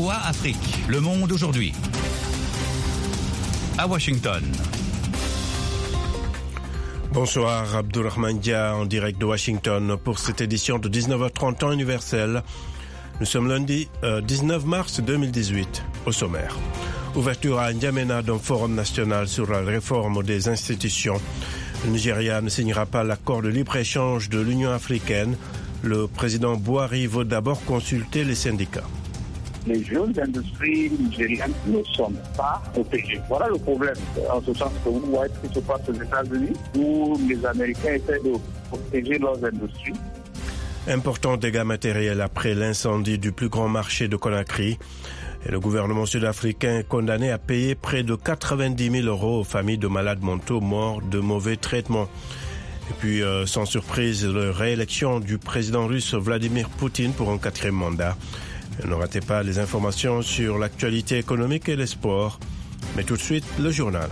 VOA Afrique. Le monde aujourd'hui. À Washington. Bonsoir, Abdulrahman Dia en direct de Washington pour cette édition de 19h30 temps universel. Nous sommes lundi 19 mars 2018. Au sommaire. Ouverture à N'Djamena d'un forum national sur la réforme des institutions. Le Nigeria ne signera pas l'accord de libre-échange de l'Union africaine. Le président Buhari veut d'abord consulter les syndicats. Les jeunes industries nigériennes ne sont pas protégées. Voilà le problème. En ce sens que vous voyez ce qui se passe aux États-Unis, où les Américains essaient de protéger leurs industries. Important dégâts matériels après l'incendie du plus grand marché de Conakry. Et le gouvernement sud-africain est condamné à payer près de 90 000 € aux familles de malades mentaux morts de mauvais traitements. Et puis, sans surprise, la réélection du président russe Vladimir Poutine pour un 4e mandat. Ne ratez pas les informations sur l'actualité économique et les sports. Mais tout de suite, le journal.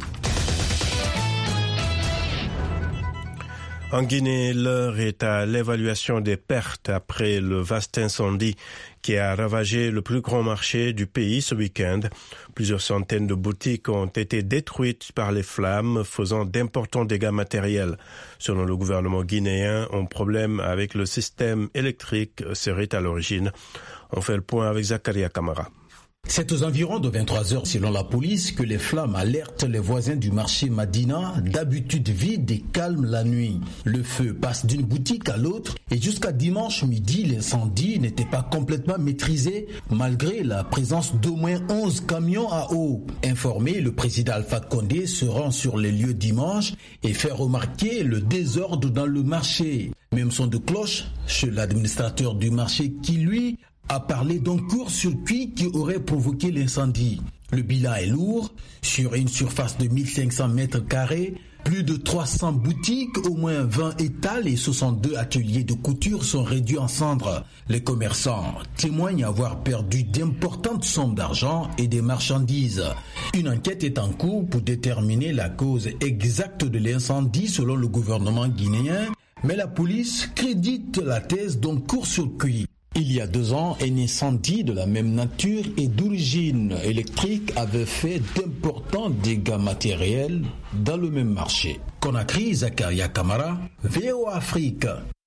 En Guinée, l'heure est à l'évaluation des pertes après le vaste incendie qui a ravagé le plus grand marché du pays ce week-end. Plusieurs centaines de boutiques ont été détruites par les flammes, faisant d'importants dégâts matériels. Selon le gouvernement guinéen, un problème avec le système électrique serait à l'origine. On fait le point avec Zakaria Kamara. C'est aux environs de 23h selon la police que les flammes alertent les voisins du marché Madina, d'habitude vide et calme la nuit. Le feu passe d'une boutique à l'autre et jusqu'à dimanche midi, l'incendie n'était pas complètement maîtrisé malgré la présence d'au moins 11 camions à eau. Informé, le président Alpha Condé se rend sur les lieux dimanche et fait remarquer le désordre dans le marché. Même son de cloche chez l'administrateur du marché qui, lui, a parlé d'un court-circuit qui aurait provoqué l'incendie. Le bilan est lourd. Sur une surface de 1500 mètres carrés, plus de 300 boutiques, au moins 20 étals et 62 ateliers de couture sont réduits en cendres. Les commerçants témoignent avoir perdu d'importantes sommes d'argent et des marchandises. Une enquête est en cours pour déterminer la cause exacte de l'incendie selon le gouvernement guinéen, mais la police crédite la thèse d'un court-circuit. Il y a 2 ans, un incendie de la même nature et d'origine électrique avait fait d'importants dégâts matériels dans le même marché. Conakry, Zakaria Kamara, VOA Afrique.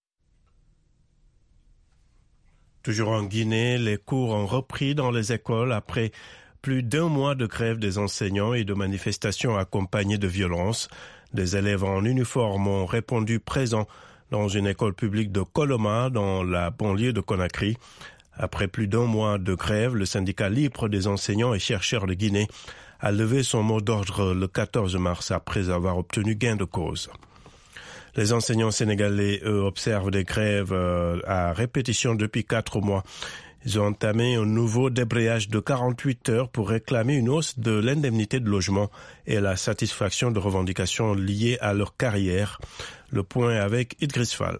Toujours en Guinée, les cours ont repris dans les écoles après plus d'1 mois de grève des enseignants et de manifestations accompagnées de violences. Des élèves en uniforme ont répondu présents dans une école publique de Koloma, dans la banlieue de Conakry. Après plus d'1 mois de grève, le syndicat libre des enseignants et chercheurs de Guinée a levé son mot d'ordre le 14 mars après avoir obtenu gain de cause. Les enseignants sénégalais, eux, observent des grèves à répétition depuis 4 mois. Ils ont entamé un nouveau débrayage de 48 heures pour réclamer une hausse de l'indemnité de logement et la satisfaction de revendications liées à leur carrière. Le point avec Idriss Fall.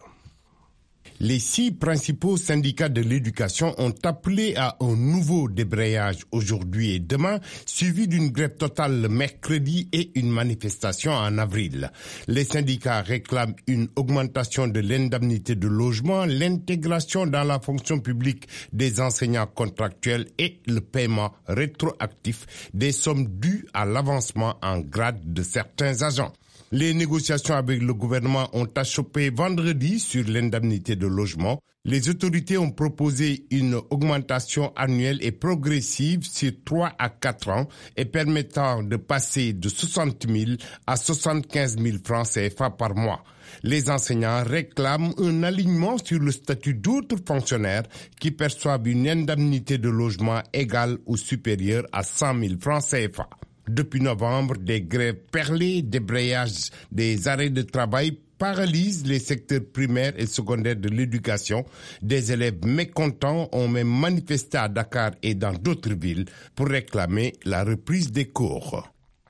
Les 6 principaux syndicats de l'éducation ont appelé à un nouveau débrayage aujourd'hui et demain, suivi d'une grève totale le mercredi et une manifestation en avril. Les syndicats réclament une augmentation de l'indemnité de logement, l'intégration dans la fonction publique des enseignants contractuels et le paiement rétroactif des sommes dues à l'avancement en grade de certains agents. Les négociations avec le gouvernement ont achoppé vendredi sur l'indemnité de logement. Les autorités ont proposé une augmentation annuelle et progressive sur 3 à 4 ans et permettant de passer de 60 000 à 75 000 francs CFA par mois. Les enseignants réclament un alignement sur le statut d'autres fonctionnaires qui perçoivent une indemnité de logement égale ou supérieure à 100 000 francs CFA. Depuis novembre, des grèves perlées, débrayages, des arrêts de travail paralysent les secteurs primaires et secondaires de l'éducation. Des élèves mécontents ont même manifesté à Dakar et dans d'autres villes pour réclamer la reprise des cours.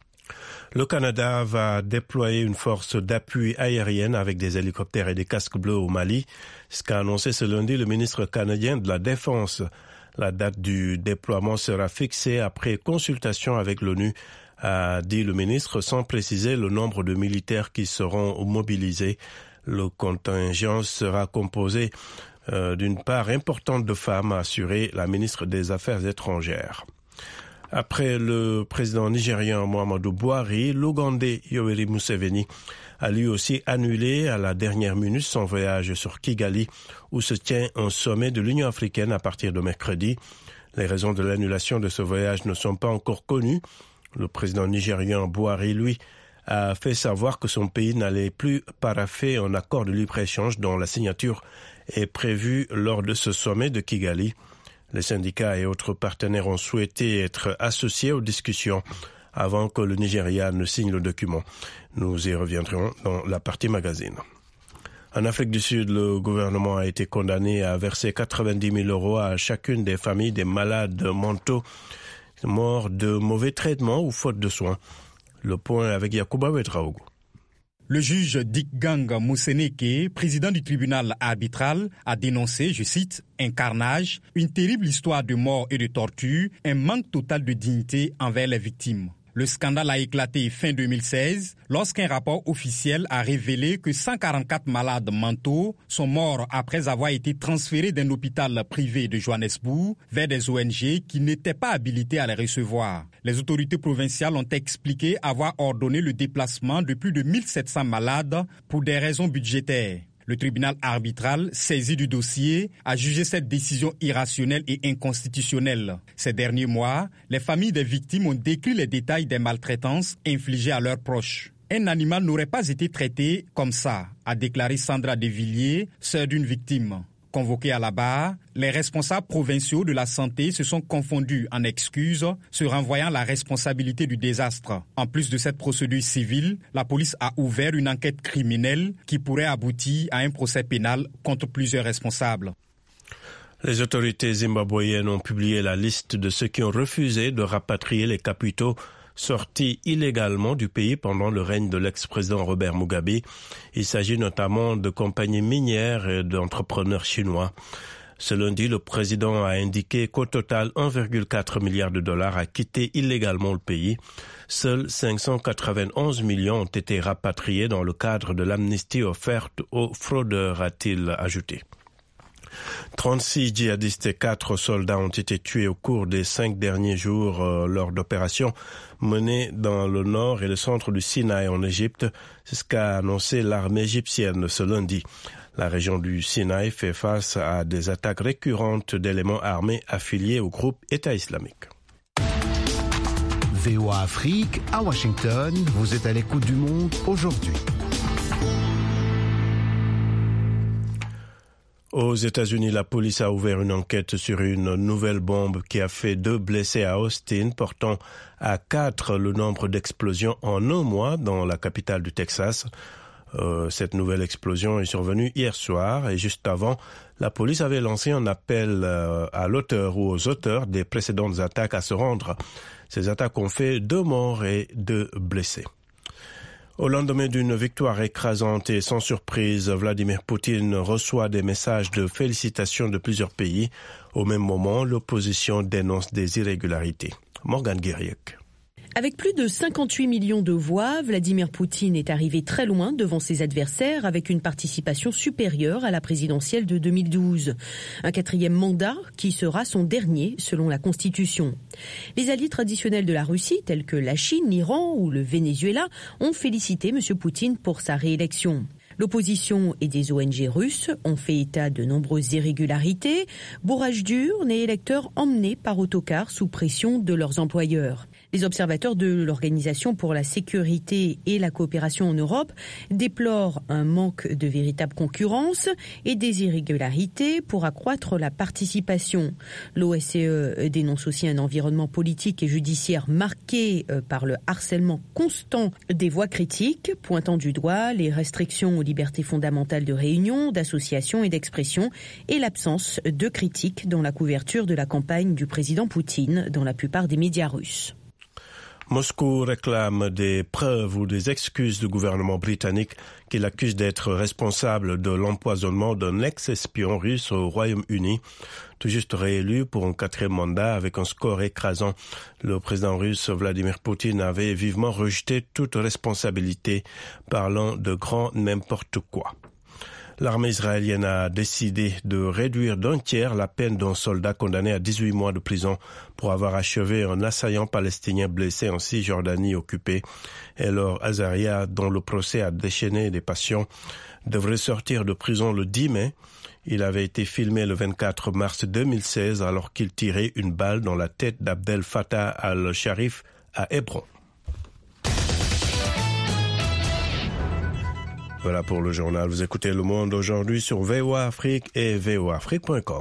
Le Canada va déployer une force d'appui aérienne avec des hélicoptères et des casques bleus au Mali. Ce qu'a annoncé ce lundi le ministre canadien de la Défense. La date du déploiement sera fixée après consultation avec l'ONU, a dit le ministre, sans préciser le nombre de militaires qui seront mobilisés. Le contingent sera composé d'une part importante de femmes, a assuré la ministre des Affaires étrangères. Après le président nigérian Muhammadu Buhari, l'Ougandais Yoweri Museveni a lui aussi annulé à la dernière minute son voyage sur Kigali, où se tient un sommet de l'Union africaine à partir de mercredi. Les raisons de l'annulation de ce voyage ne sont pas encore connues. Le président nigérian Buhari, lui, a fait savoir que son pays n'allait plus paraffer un accord de libre-échange dont la signature est prévue lors de ce sommet de Kigali. Les syndicats et autres partenaires ont souhaité être associés aux discussions avant que le Nigeria ne signe le document. Nous y reviendrons dans la partie magazine. En Afrique du Sud, le gouvernement a été condamné à verser 90 000 € à chacune des familles des malades mentaux morts de mauvais traitements ou faute de soins. Le point avec Yacouba Ouedraogo. Le juge Dikgang Moseneke, président du tribunal arbitral, a dénoncé, je cite, « un carnage, une terrible histoire de mort et de torture, un manque total de dignité envers les victimes ». Le scandale a éclaté fin 2016 lorsqu'un rapport officiel a révélé que 144 malades mentaux sont morts après avoir été transférés d'un hôpital privé de Johannesburg vers des ONG qui n'étaient pas habilitées à les recevoir. Les autorités provinciales ont expliqué avoir ordonné le déplacement de plus de 1700 malades pour des raisons budgétaires. Le tribunal arbitral, saisi du dossier, a jugé cette décision irrationnelle et inconstitutionnelle. Ces derniers mois, les familles des victimes ont décrit les détails des maltraitances infligées à leurs proches. Un animal n'aurait pas été traité comme ça, a déclaré Sandra Devilliers, sœur d'une victime. Convoqués à la barre, les responsables provinciaux de la santé se sont confondus en excuses, se renvoyant la responsabilité du désastre. En plus de cette procédure civile, la police a ouvert une enquête criminelle qui pourrait aboutir à un procès pénal contre plusieurs responsables. Les autorités zimbabwéennes ont publié la liste de ceux qui ont refusé de rapatrier les capitaux sortis illégalement du pays pendant le règne de l'ex-président Robert Mugabe. Il s'agit notamment de compagnies minières et d'entrepreneurs chinois. Ce lundi, le président a indiqué qu'au total, 1,4 milliard de dollars a quitté illégalement le pays. Seuls 591 millions ont été rapatriés dans le cadre de l'amnistie offerte aux fraudeurs, a-t-il ajouté. 36 djihadistes et 4 soldats ont été tués au cours des 5 derniers jours lors d'opérations menées dans le nord et le centre du Sinaï en Égypte. C'est ce qu'a annoncé l'armée égyptienne ce lundi. La région du Sinaï fait face à des attaques récurrentes d'éléments armés affiliés au groupe État islamique. VOA Afrique, à Washington, vous êtes à l'écoute du monde aujourd'hui. Aux États-Unis, la police a ouvert une enquête sur une nouvelle bombe qui a fait 2 blessés à Austin, portant à 4 le nombre d'explosions en un mois dans la capitale du Texas. Cette nouvelle explosion est survenue hier soir et juste avant, la police avait lancé un appel à l'auteur ou aux auteurs des précédentes attaques à se rendre. Ces attaques ont fait 2 morts et 2 blessés. Au lendemain d'une victoire écrasante et sans surprise, Vladimir Poutine reçoit des messages de félicitations de plusieurs pays. Au même moment, l'opposition dénonce des irrégularités. Morgan Guiriec. Avec plus de 58 millions de voix, Vladimir Poutine est arrivé très loin devant ses adversaires avec une participation supérieure à la présidentielle de 2012. Un 4e mandat qui sera son dernier selon la Constitution. Les alliés traditionnels de la Russie, tels que la Chine, l'Iran ou le Venezuela, ont félicité M. Poutine pour sa réélection. L'opposition et des ONG russes ont fait état de nombreuses irrégularités, bourrages d'urnes et électeurs emmenés par autocar sous pression de leurs employeurs. Les observateurs de l'Organisation pour la sécurité et la coopération en Europe déplorent un manque de véritable concurrence et des irrégularités pour accroître la participation. L'OSCE dénonce aussi un environnement politique et judiciaire marqué par le harcèlement constant des voix critiques, pointant du doigt les restrictions aux libertés fondamentales de réunion, d'association et d'expression et l'absence de critiques dans la couverture de la campagne du président Poutine dans la plupart des médias russes. Moscou réclame des preuves ou des excuses du gouvernement britannique qui l'accuse d'être responsable de l'empoisonnement d'un ex-espion russe au Royaume-Uni. Tout juste réélu pour un 4e mandat avec un score écrasant, le président russe Vladimir Poutine avait vivement rejeté toute responsabilité, parlant de grand n'importe quoi. L'armée israélienne a décidé de réduire d'un tiers la peine d'un soldat condamné à 18 mois de prison pour avoir achevé un assaillant palestinien blessé en Cisjordanie occupée. Elor Azaria, dont le procès a déchaîné des passions, devrait sortir de prison le 10 mai. Il avait été filmé le 24 mars 2016 alors qu'il tirait une balle dans la tête d'Abdel Fattah al-Sharif à Hébron. Voilà pour le journal. Vous écoutez Le Monde aujourd'hui sur VOA Afrique et voaafrique.com.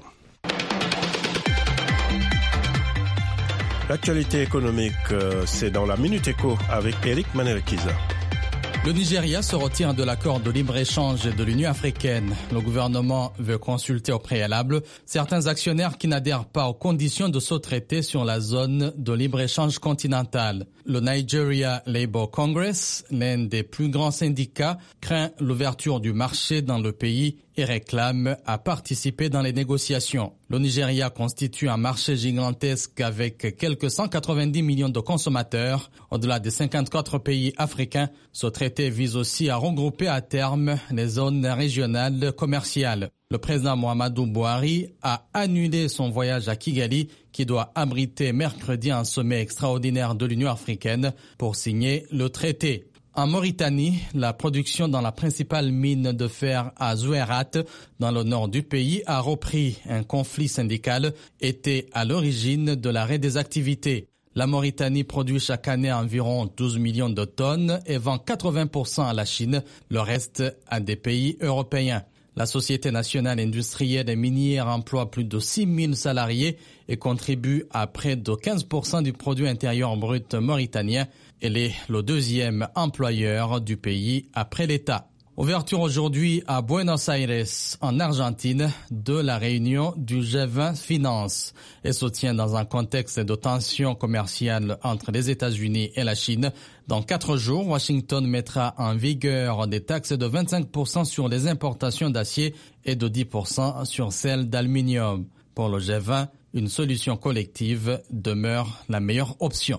L'actualité économique, c'est dans la Minute Éco avec Eric Manerkiza. Le Nigeria se retire de l'accord de libre-échange de l'Union africaine. Le gouvernement veut consulter au préalable certains actionnaires qui n'adhèrent pas aux conditions de ce traité sur la zone de libre-échange continentale. Le Nigeria Labour Congress, l'un des plus grands syndicats, craint l'ouverture du marché dans le pays et réclame à participer dans les négociations. Le Nigeria constitue un marché gigantesque avec quelques 190 millions de consommateurs. Au-delà des 54 pays africains, ce traité vise aussi à regrouper à terme les zones régionales commerciales. Le président Muhammadu Buhari a annulé son voyage à Kigali qui doit abriter mercredi un sommet extraordinaire de l'Union africaine pour signer le traité. En Mauritanie, la production dans la principale mine de fer à Zouérat, dans le nord du pays, a repris. Un conflit syndical était à l'origine de l'arrêt des activités. La Mauritanie produit chaque année environ 12 millions de tonnes et vend 80% à la Chine, le reste à des pays européens. La Société nationale industrielle et minière emploie plus de 6 000 salariés et contribue à près de 15% du produit intérieur brut mauritanien. Elle est le deuxième employeur du pays après l'État. Ouverture aujourd'hui à Buenos Aires, en Argentine, de la réunion du G20 Finance. Elle se tient dans un contexte de tension commerciale entre les États-Unis et la Chine. Dans 4 jours, Washington mettra en vigueur des taxes de 25% sur les importations d'acier et de 10% sur celles d'aluminium. Pour le G20, une solution collective demeure la meilleure option.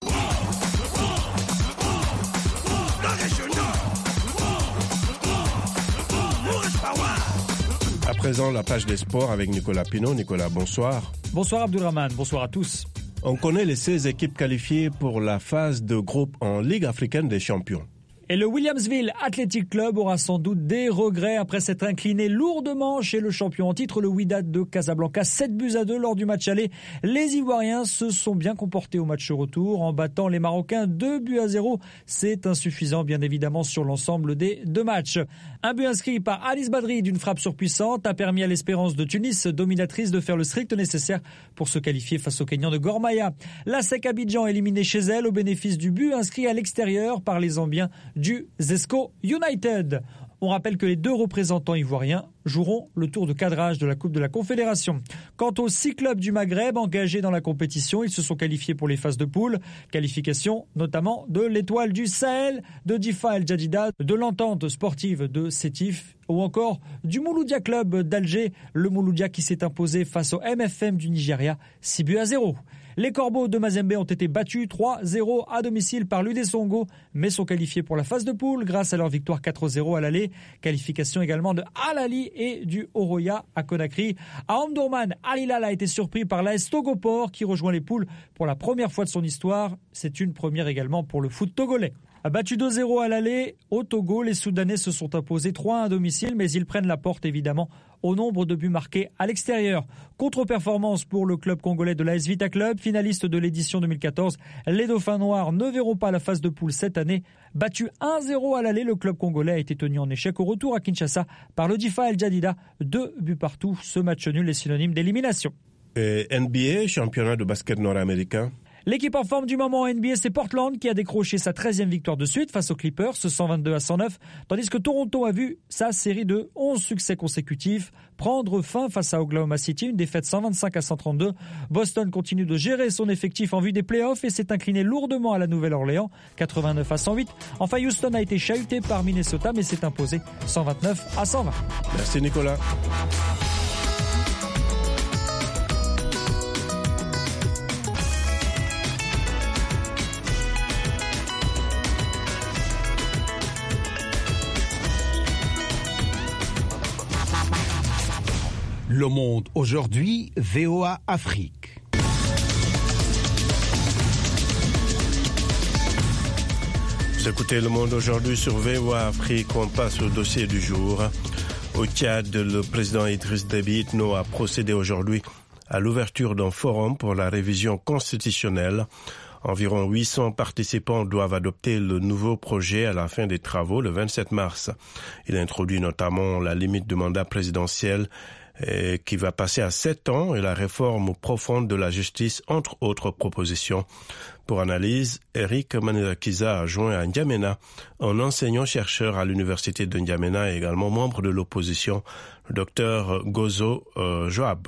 À présent, la page des sports avec Nicolas Pinault. Nicolas, bonsoir. Bonsoir Abdulrahman, bonsoir à tous. On connaît les 16 équipes qualifiées pour la phase de groupe en Ligue africaine des champions. Et le Williamsville Athletic Club aura sans doute des regrets après s'être incliné lourdement chez le champion en titre, le Wydad de Casablanca, 7-2 lors du match aller. Les Ivoiriens se sont bien comportés au match retour en battant les Marocains 2-0. C'est insuffisant bien évidemment sur l'ensemble des 2 matchs. Un but inscrit par Alice Badri d'une frappe surpuissante a permis à l'Espérance de Tunis, dominatrice, de faire le strict nécessaire pour se qualifier face aux Kenyans de Gor Mahia. La SEC Abidjan éliminée chez elle au bénéfice du but inscrit à l'extérieur par les Zambiens du Zesco United. On rappelle que les 2 représentants ivoiriens joueront le tour de cadrage de la Coupe de la Confédération. Quant aux 6 clubs du Maghreb engagés dans la compétition, ils se sont qualifiés pour les phases de poule. Qualification notamment de l'Étoile du Sahel, de Difa El Jadida, de l'Entente sportive de Sétif ou encore du Mouloudia Club d'Alger. Le Mouloudia qui s'est imposé face au MFM du Nigeria 6-0. Les Corbeaux de Mazembe ont été battus 3-0 à domicile par l'UD Songo, mais sont qualifiés pour la phase de poule grâce à leur victoire 4-0 à l'aller. Qualification également de Al Ahly et du Oroya à Conakry. À Omdurman, Al Hilal a été surpris par l'AS Togoport qui rejoint les poules pour la première fois de son histoire. C'est une première également pour le foot togolais. Battu 2-0 à l'aller, au Togo, les Soudanais se sont imposés 3-1 à domicile, mais ils prennent la porte évidemment au nombre de buts marqués à l'extérieur. Contre-performance pour le club congolais de l'AS Vita Club, finaliste de l'édition 2014. Les Dauphins Noirs ne verront pas la phase de poule cette année. Battu 1-0 à l'aller, le club congolais a été tenu en échec au retour à Kinshasa par le Difa El Jadida. 2 buts partout. Ce match nul est synonyme d'élimination. Et NBA, championnat de basket nord-américain. L'équipe en forme du moment en NBA, c'est Portland qui a décroché sa 13e victoire de suite face aux Clippers, 122-109, tandis que Toronto a vu sa série de 11 succès consécutifs prendre fin face à Oklahoma City, une défaite 125-132. Boston continue de gérer son effectif en vue des playoffs et s'est incliné lourdement à la Nouvelle-Orléans, 89-108. Enfin, Houston a été chahuté par Minnesota, mais s'est imposé 129-120. Merci Nicolas. Le Monde aujourd'hui, VOA Afrique. Vous écoutez Le Monde aujourd'hui sur VOA Afrique. On passe au dossier du jour. Au Tchad, le président Idriss Déby Itno a procédé aujourd'hui à l'ouverture d'un forum pour la révision constitutionnelle. Environ 800 participants doivent adopter le nouveau projet à la fin des travaux le 27 mars. Il introduit notamment la limite du mandat présidentiel qui va passer à 7 ans et la réforme profonde de la justice, entre autres propositions. Pour analyse, Eric Manirakiza a joint à N'Djamena un enseignant-chercheur à l'université de N'Djamena et également membre de l'opposition, le docteur Gozo Joab.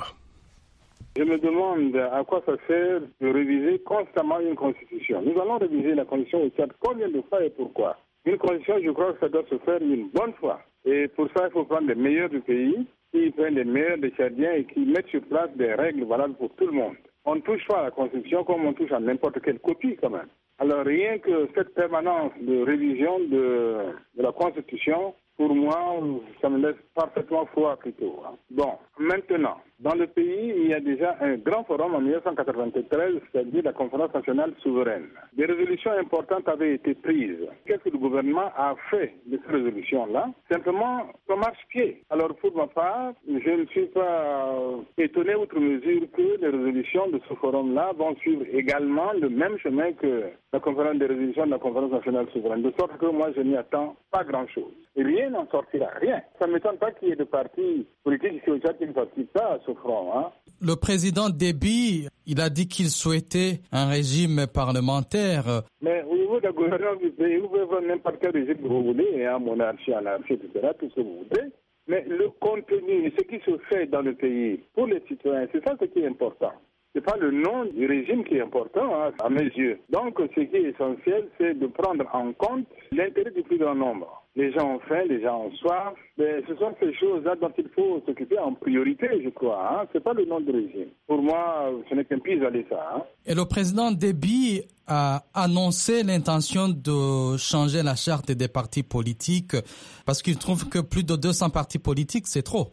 Je me demande à quoi ça sert de réviser constamment une constitution. Nous allons réviser la constitution au Tchad combien de fois et pourquoi? Une constitution, je crois que ça doit se faire une bonne fois. Et pour ça, il faut prendre les meilleurs du pays, qui prennent les meilleurs des Tchadiens et qui mettent sur place des règles valables pour tout le monde. On ne touche pas à la constitution comme on touche à n'importe quelle copie quand même. Alors rien que cette permanence de révision de la constitution, pour moi, ça me laisse parfaitement froid plutôt. Bon, maintenant, dans le pays, il y a déjà un grand forum en 1993, c'est-à-dire la conférence nationale souveraine. Des résolutions importantes avaient été prises. Qu'est-ce que le gouvernement a fait de ces résolutions-là? Simplement, ça marche-pied. Alors, pour ma part, je ne suis pas étonné outre mesure que les résolutions de ce forum-là vont suivre également le même chemin que la conférence des résolutions de la conférence nationale souveraine. De sorte que moi, je n'y attends pas grand-chose. Et rien n'en sortira, rien. Ça ne m'étonne pas qu'il y ait des partis politiques ici au Tchad qui ne participent pas à ce front. Le président Déby, il a dit qu'il souhaitait un régime parlementaire. Mais au niveau de la gouvernance du pays, vous pouvez voir n'importe quel régime que vous voulez, monarchie, anarchie, etc., tout ce que vous voulez. Mais le contenu, ce qui se fait dans le pays, pour les citoyens, c'est ça ce qui est important. Ce n'est pas le nom du régime qui est important, à mes yeux. Donc, ce qui est essentiel, c'est de prendre en compte l'intérêt du plus grand nombre. Les gens ont faim, les gens ont soif. Mais ce sont ces choses-là dont il faut s'occuper en priorité, je crois. Ce n'est pas le nom du régime. Pour moi, ce n'est qu'un pis-aller, ça. Et le président Déby a annoncé l'intention de changer la charte des partis politiques parce qu'il trouve que plus de 200 partis politiques, c'est trop.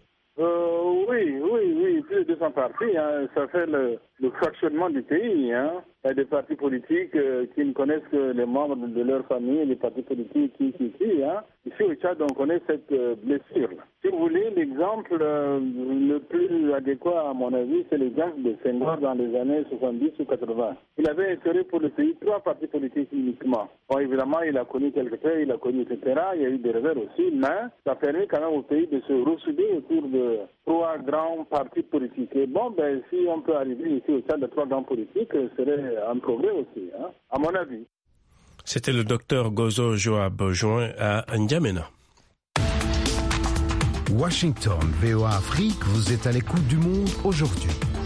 Oui, plus de 200 partis, ça fait le fractionnement du pays. Il y a des partis politiques qui ne connaissent que les membres de leur famille, les partis politiques qui. Ici au Tchad, on connaît cette blessure-là. Si vous voulez, l'exemple le plus adéquat, à mon avis, c'est l'exemple de Senghor dans les années 70 ou 80. Il avait instauré pour le pays 3 partis politiques uniquement. Bon, évidemment, il a connu quelques faits, il a connu, etc. Il y a eu des revers aussi, mais ça a permis quand même au pays de se ressouder autour de 3 grands partis politiques. Et bon, si on peut arriver ici au Tchad de 3 grands politiques, ce serait un progrès aussi, à mon avis. C'était le docteur Gozo Joab, joint à N'Djamena. Washington, VOA Afrique, vous êtes à l'écoute du monde aujourd'hui.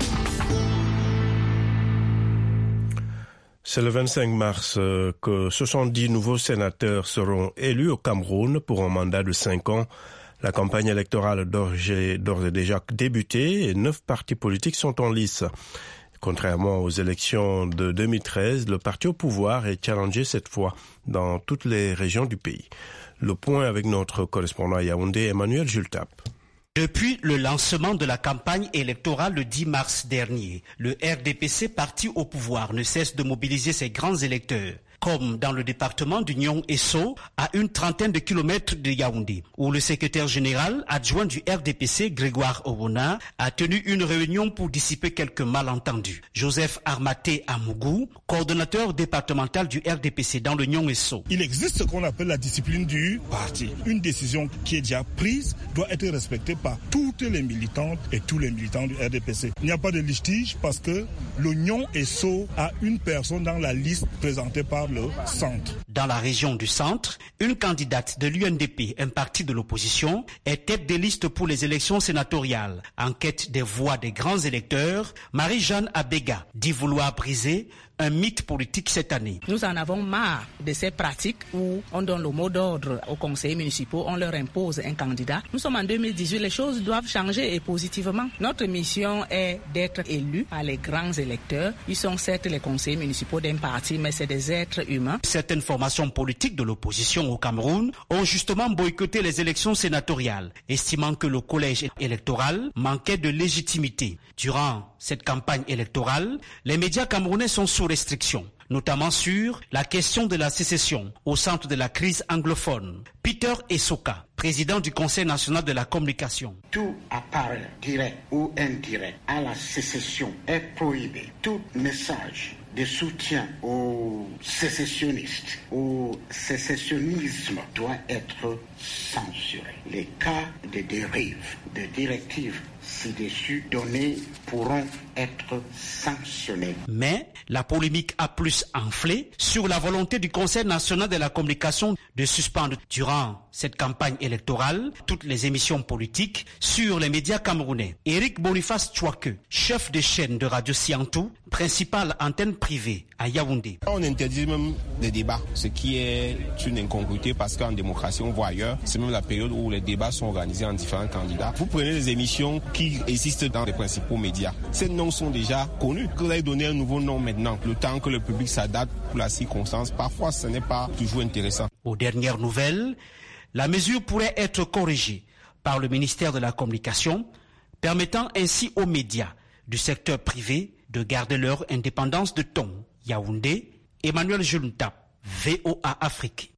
C'est le 25 mars que 70 nouveaux sénateurs seront élus au Cameroun pour un mandat de 5 ans. La campagne électorale d'ores et déjà débuté et 9 partis politiques sont en lice. Contrairement aux élections de 2013, le parti au pouvoir est challengé cette fois dans toutes les régions du pays. Le point avec notre correspondant à Yaoundé, Emmanuel Jultap. Depuis le lancement de la campagne électorale le 10 mars dernier, le RDPC, parti au pouvoir, ne cesse de mobiliser ses grands électeurs. Comme dans le département du Nion-Esso, à une trentaine de kilomètres de Yaoundé, où le secrétaire général adjoint du RDPC, Grégoire Obona, a tenu une réunion pour dissiper quelques malentendus. Joseph Armaté Amougou, coordonnateur départemental du RDPC dans le Nion-Esso. Il existe ce qu'on appelle la discipline du parti. Une décision qui est déjà prise doit être respectée par toutes les militantes et tous les militants du RDPC. Il n'y a pas de litige parce que le Nion-Esso a une personne dans la liste présentée par le centre. Dans la région du centre, une candidate de l'UNDP, un parti de l'opposition, est tête de liste pour les élections sénatoriales. En quête des voix des grands électeurs, Marie-Jeanne Abega dit vouloir briser un mythe politique cette année. Nous en avons marre de ces pratiques où on donne le mot d'ordre aux conseillers municipaux, on leur impose un candidat. Nous sommes en 2018, les choses doivent changer et positivement. Notre mission est d'être élus par les grands électeurs. Ils sont certes les conseillers municipaux d'un parti, mais c'est des êtres êtres humains. Certaines formations politiques de l'opposition au Cameroun ont justement boycotté les élections sénatoriales, estimant que le collège électoral manquait de légitimité. Durant cette campagne électorale, les médias camerounais sont sous restriction, notamment sur la question de la sécession au centre de la crise anglophone. Peter Esoka, président du Conseil national de la communication. Tout appareil direct ou indirect à la sécession est prohibé. Tout message de soutien aux sécessionnistes, au sécessionnisme doit être censuré. Les cas de dérive, de directives ci-dessus données pourront être sanctionnés. Mais la polémique a plus enflé sur la volonté du Conseil national de la communication de suspendre durant cette campagne électorale toutes les émissions politiques sur les médias camerounais. Éric Boniface Chouake, chef de chaîne de Radio Siantou, principale antenne privée à Yaoundé. On interdit même des débats, ce qui est une incongruité parce qu'en démocratie, on voit ailleurs, c'est même la période où les débats sont organisés en différents candidats. Vous prenez les émissions qui existent dans les principaux médias. Ces noms sont déjà connus. Vous allez donner un nouveau nom maintenant. Le temps que le public s'adapte pour la circonstance, parfois ce n'est pas toujours intéressant. Aux dernières nouvelles, la mesure pourrait être corrigée par le ministère de la Communication, permettant ainsi aux médias du secteur privé de garder leur indépendance de ton. Yaoundé, Emmanuel Junta, VOA Afrique.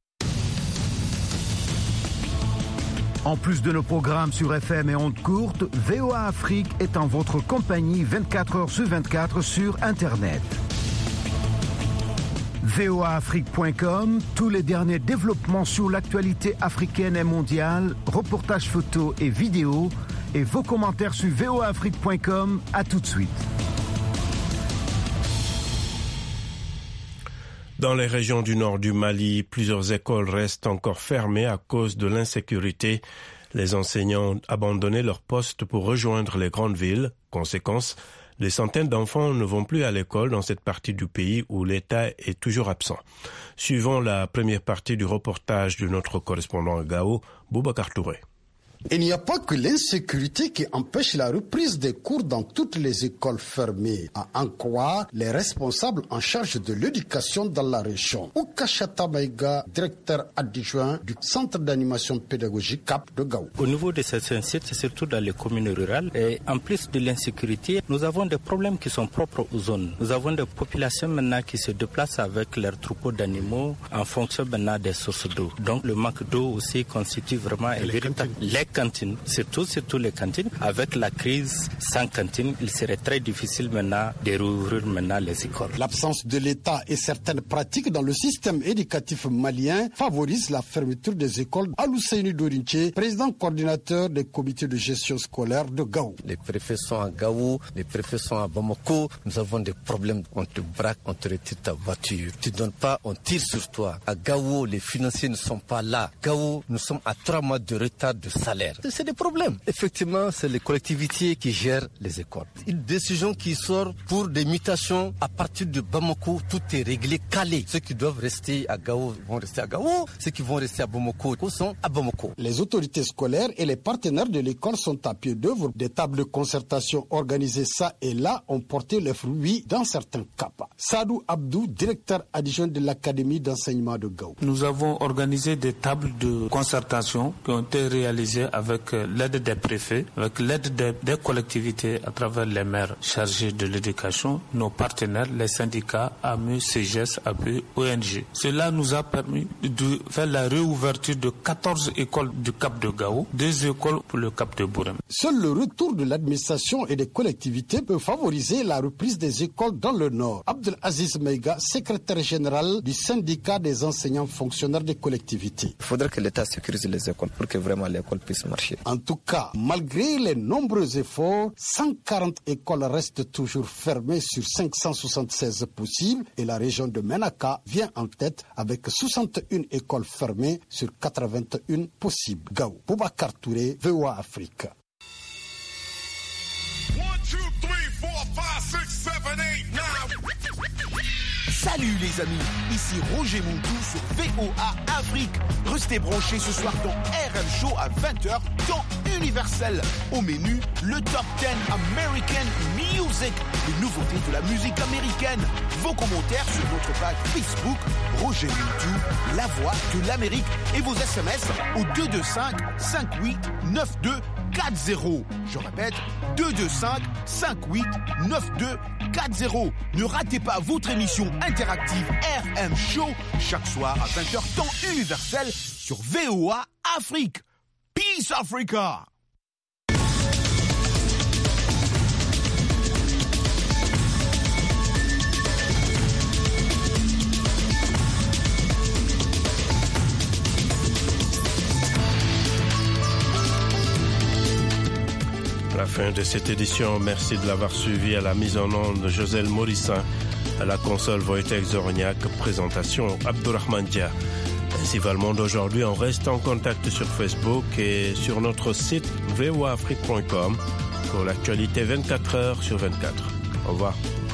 En plus de nos programmes sur FM et ondes courtes, VOA Afrique est en votre compagnie 24 heures sur 24 sur Internet. voaafrique.com, tous les derniers développements sur l'actualité africaine et mondiale, reportages photos et vidéos, et vos commentaires sur voaafrique.com. À tout de suite. Dans les régions du nord du Mali, plusieurs écoles restent encore fermées à cause de l'insécurité. Les enseignants ont abandonné leur poste pour rejoindre les grandes villes. Conséquence, des centaines d'enfants ne vont plus à l'école dans cette partie du pays où l'État est toujours absent. Suivant la première partie du reportage de notre correspondant à Gao, Boubacar Touré. Il n'y a pas que l'insécurité qui empêche la reprise des cours dans toutes les écoles fermées, à en croire les responsables en charge de l'éducation dans la région. Oukachata Maïga, directeur adjoint du centre d'animation pédagogique CAP de Gao. Au niveau de certains sites, surtout dans les communes rurales, et en plus de l'insécurité, nous avons des problèmes qui sont propres aux zones. Nous avons des populations maintenant qui se déplacent avec leurs troupeaux d'animaux en fonction maintenant des sources d'eau. Donc le manque d'eau aussi constitue vraiment un véritable... Cantines, surtout les cantines. Avec la crise sans cantine, il serait très difficile maintenant de rouvrir maintenant les écoles. L'absence de l'État et certaines pratiques dans le système éducatif malien favorisent la fermeture des écoles. Alousseni Dorinche, président coordinateur des comités de gestion scolaire de Gao. Les préfets sont à Gao, les préfets sont à Bamako. Nous avons des problèmes, on te braque, on te retire ta voiture. Tu ne donnes pas, on tire sur toi. À Gao, les financiers ne sont pas là. Gao, nous sommes à 3 mois de retard de salaire. C'est des problèmes. Effectivement, c'est les collectivités qui gèrent les écoles. Une décision qui sort pour des mutations à partir de Bamako, tout est réglé, calé. Ceux qui doivent rester à Gao vont rester à Gao. Ceux qui vont rester à Bamako sont à Bamako. Les autorités scolaires et les partenaires de l'école sont à pied d'œuvre. Des tables de concertation organisées ça et là ont porté leurs fruits dans certains cas. Sadou Abdou, directeur adjoint de l'académie d'enseignement de Gao. Nous avons organisé des tables de concertation qui ont été réalisées avec l'aide des préfets, avec l'aide des collectivités à travers les maires chargés de l'éducation, nos partenaires, les syndicats, AMU, CGS, APU, ONG. Cela nous a permis de faire la réouverture de 14 écoles du Cap de Gao, 2 écoles pour le Cap de Bourem. Seul le retour de l'administration et des collectivités peut favoriser la reprise des écoles dans le Nord. Abdel Aziz Meiga, secrétaire général du syndicat des enseignants fonctionnaires des collectivités. Il faudrait que l'État sécurise les écoles pour que vraiment l'école puisse marcher. En tout cas, malgré les nombreux efforts, 140 écoles restent toujours fermées sur 576 possibles et la région de Menaka vient en tête avec 61 écoles fermées sur 81 possibles. Gao, Boubacar Touré, VOA Afrique. 1, 2, 3, 4, 5, 6, 7, 8, 9. Salut les amis, ici Roger Montou sur VOA Afrique. Restez branchés ce soir dans RM Show à 20h, temps universel. Au menu, le Top 10 American Music, les nouveautés de la musique américaine. Vos commentaires sur notre page Facebook, Roger Montou, la voix de l'Amérique, et vos SMS au 225 58 92 40. Je répète, 225 58 92 40. Ne ratez pas votre émission interactive RM Show chaque soir à 20h temps universel sur VOA Afrique. Peace Africa! À la fin de cette édition, merci de l'avoir suivi. À la mise en onde Joselle Morissin, à la console Wojtek Zorniak, présentation Abdourahmane Dia. Ainsi va le monde aujourd'hui. On reste en contact sur Facebook et sur notre site voaafrique.com pour l'actualité 24 heures sur 24. Au revoir.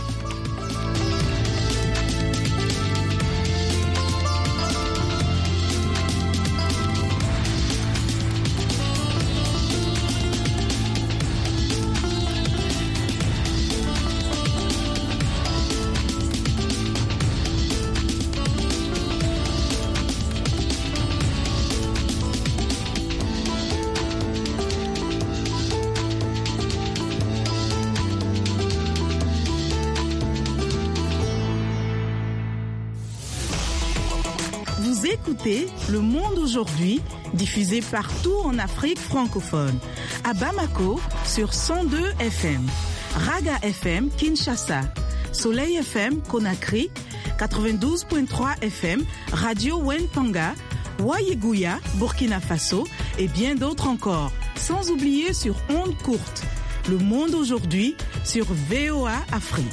Le Monde aujourd'hui, diffusé partout en Afrique francophone. À Bamako, sur 102 FM. Raga FM, Kinshasa. Soleil FM, Conakry. 92.3 FM, Radio Wentanga. Wayeguya, Burkina Faso. Et bien d'autres encore. Sans oublier sur ondes courtes. Le Monde aujourd'hui, sur VOA Afrique.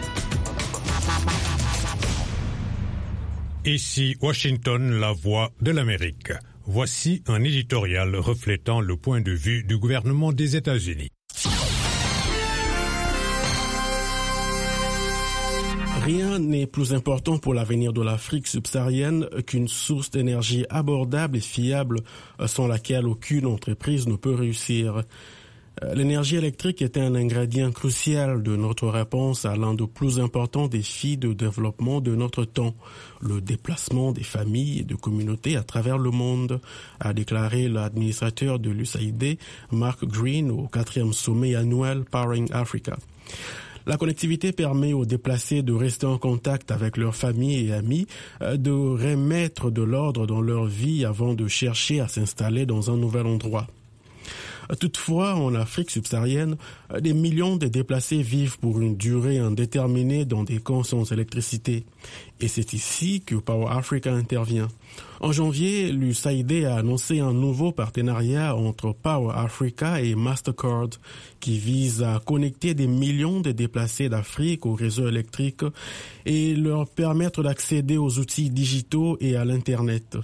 Ici Washington, la voix de l'Amérique. Voici un éditorial reflétant le point de vue du gouvernement des États-Unis. Rien n'est plus important pour l'avenir de l'Afrique subsaharienne qu'une source d'énergie abordable et fiable sans laquelle aucune entreprise ne peut réussir. L'énergie électrique est un ingrédient crucial de notre réponse à l'un des plus importants défis de développement de notre temps, le déplacement des familles et de communautés à travers le monde, a déclaré l'administrateur de l'USAID, Mark Green, au 4e sommet annuel Powering Africa. La connectivité permet aux déplacés de rester en contact avec leurs familles et amis, de remettre de l'ordre dans leur vie avant de chercher à s'installer dans un nouvel endroit. Toutefois, en Afrique subsaharienne, des millions de déplacés vivent pour une durée indéterminée dans des camps sans électricité. Et c'est ici que Power Africa intervient. En janvier, l'USAID a annoncé un nouveau partenariat entre Power Africa et Mastercard qui vise à connecter des millions de déplacés d'Afrique au réseau électrique et leur permettre d'accéder aux outils digitaux et à l'Internet.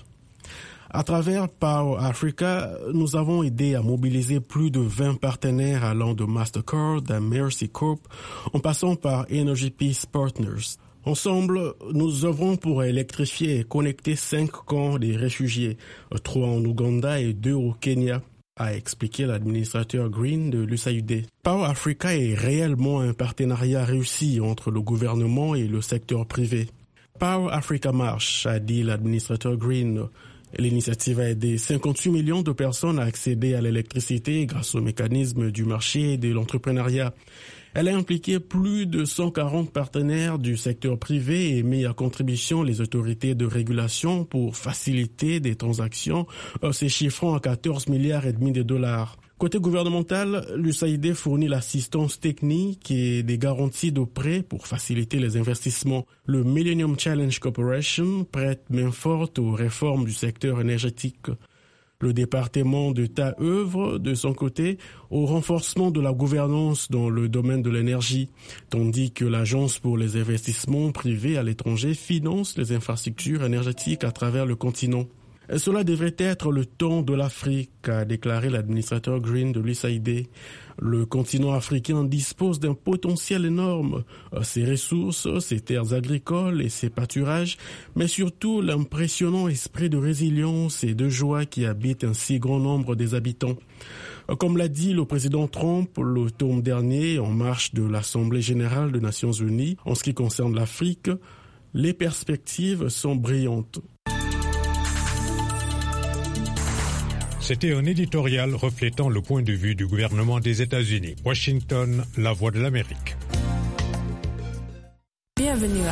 À travers Power Africa, nous avons aidé à mobiliser plus de 20 partenaires allant de Mastercard à Mercy Corp, en passant par Energy Peace Partners. Ensemble, nous œuvrons pour électrifier et connecter 5 camps des réfugiés, 3 en Ouganda et 2 au Kenya, a expliqué l'administrateur Green de l'USAID. Power Africa est réellement un partenariat réussi entre le gouvernement et le secteur privé. Power Africa marche, a dit l'administrateur Green. L'initiative a aidé 58 millions de personnes à accéder à l'électricité grâce au mécanisme du marché et de l'entrepreneuriat. Elle a impliqué plus de 140 partenaires du secteur privé et mis à contribution les autorités de régulation pour faciliter des transactions se chiffrant à 14 milliards et demi de dollars. Côté gouvernemental, l'USAID fournit l'assistance technique et des garanties de prêts pour faciliter les investissements. Le Millennium Challenge Corporation prête main forte aux réformes du secteur énergétique. Le département d'État œuvre, de son côté, au renforcement de la gouvernance dans le domaine de l'énergie, tandis que l'Agence pour les investissements privés à l'étranger finance les infrastructures énergétiques à travers le continent. Cela devrait être le ton de l'Afrique, a déclaré l'administrateur Green de l'USAID. Le continent africain dispose d'un potentiel énorme, ses ressources, ses terres agricoles et ses pâturages, mais surtout l'impressionnant esprit de résilience et de joie qui habite un si grand nombre des habitants. Comme l'a dit le président Trump l'automne dernier en marge de l'Assemblée générale des Nations unies, en ce qui concerne l'Afrique, les perspectives sont brillantes. C'était un éditorial reflétant le point de vue du gouvernement des États-Unis. Washington, la voix de l'Amérique. Bienvenue